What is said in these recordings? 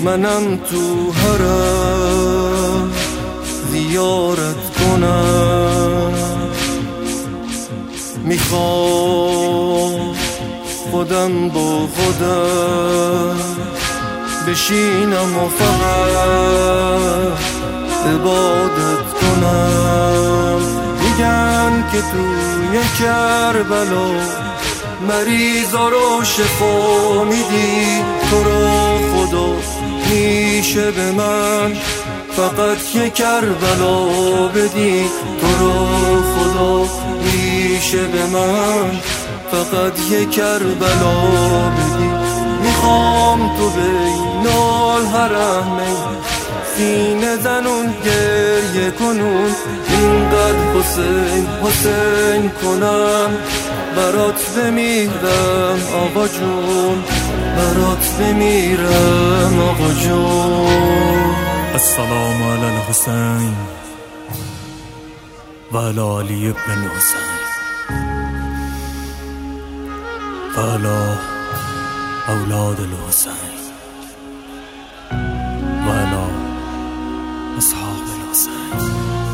منم تو حرم زیارت کنم، میخوام خودم با خودم بشینم و فقط عبادت کنم. میگن که توی کربلا مریضا رو شفا میدی، تو رو خدا میشه به من فقط یه کربلا بدی، تو رو خدا میشه به من فقط یه کربلا بدی. میخوام تو بین الحرمین سینه زنون گریه کنون، اینقدر حسین حسین کنم، برات بمیرم آقا جون، برات بمیرم آقا جون. السلام علی الحسین و علی علی ابن الحسین و علی اولاد الحسین و علی اصحاب الحسین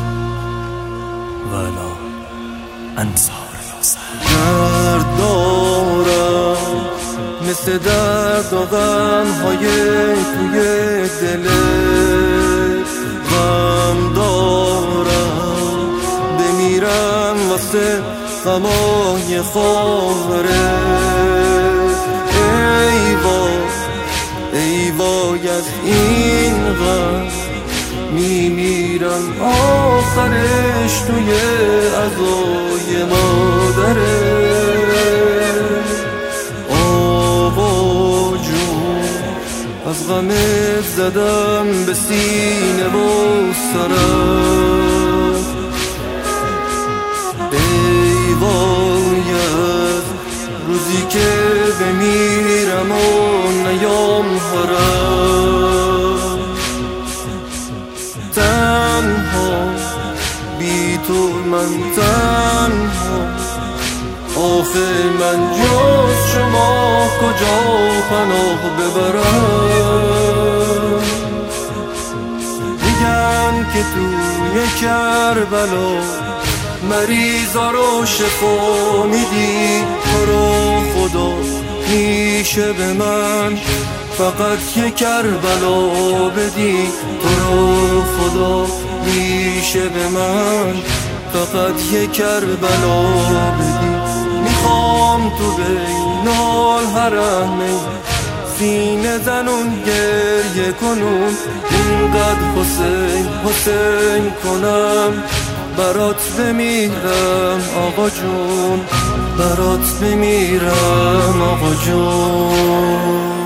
و علی انصار الحسین. درد دارم مثل درد و غم‌های توی دلت، غم دارم بمیرم واسه غمای خواهرت. ای وای ای وای از این غم میمیرم، آخرش توی عزای مادرت. آقا جون از غمت زدم به سینه و سرم، ای وای از روزی که بمیرم و نیام حرم. تنها بی تو من تنها، آخه من جز شما کجا پناه ببرم. میگن که توی کربلا مریضا رو شفا میدی، تو رو خدا میشه به من فقط یه کربلا بدی، تو رو خدا میشه به من فقط یه کربلا بدی. میخوام تو بین الحرمین سینه زنون گریه کنون، اینقدر حسین حسین کنم، برات بمیرم آقا جون، برات بمیرم آقا جون.